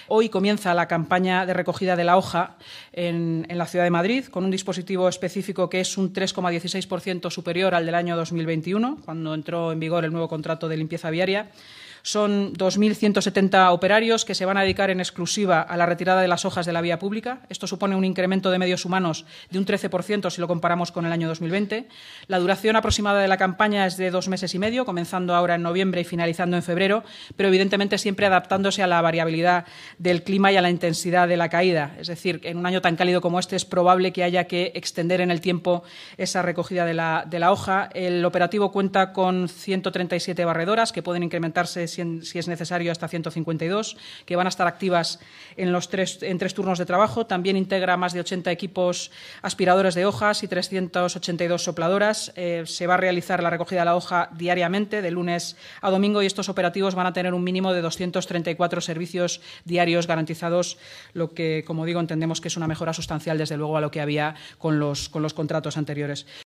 Hoy comienza la campaña de recogida de la hoja en la ciudad de Madrid, con un dispositivo específico que es un 3,16% superior al del año 2021, cuando entró en vigor el nuevo contrato de limpieza viaria. Son 2.170 operarios que se van a dedicar en exclusiva a la retirada de las hojas de la vía pública. Esto supone un incremento de medios humanos de un 13% si lo comparamos con el año 2020. La duración aproximada de la campaña es de 2 meses y medio, comenzando ahora en noviembre y finalizando en febrero, pero evidentemente siempre adaptándose a la variabilidad del clima y a la intensidad de la caída. Es decir, en un año tan cálido como este es probable que haya que extender en el tiempo esa recogida de la hoja. El operativo cuenta con 137 barredoras que pueden incrementarse si es necesario hasta 152, que van a estar activas en tres turnos de trabajo. También integra más de 80 equipos aspiradores de hojas y 382 sopladoras. Se va a realizar la recogida de la hoja diariamente, de lunes a domingo, y estos operativos van a tener un mínimo de 234 servicios diarios garantizados, lo que, como digo, entendemos que es una mejora sustancial, desde luego, a lo que había con los contratos anteriores.